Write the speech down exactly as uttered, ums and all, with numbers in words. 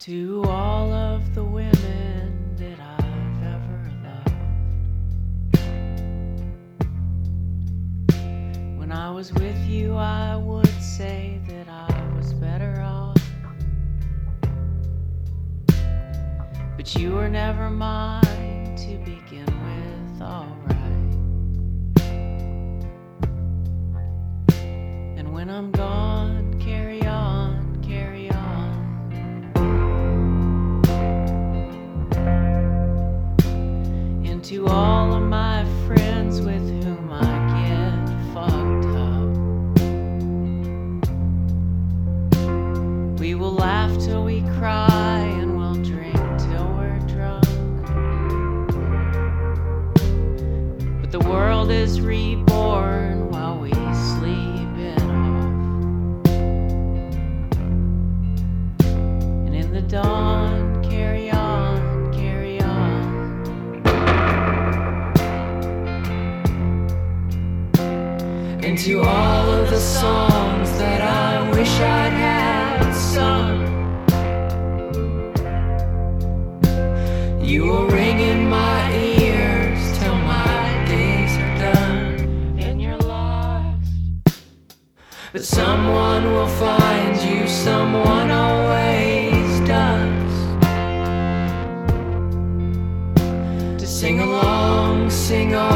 To all of the women that I've ever loved, when I was with you I would say that I was better off, but you were never mine to begin with, alright. And when I'm gone, carry on, carry on. To all of my friends with whom I get fucked up, we will laugh till we cry and we'll drink till we're drunk. But the world is reborn while we sleep it off. And in the dawn, carry on. And to all of the songs that I wish I'd had sung, you will ring in my ears till my days are done. And you're lost, but someone will find you, someone always does, to sing along, sing on.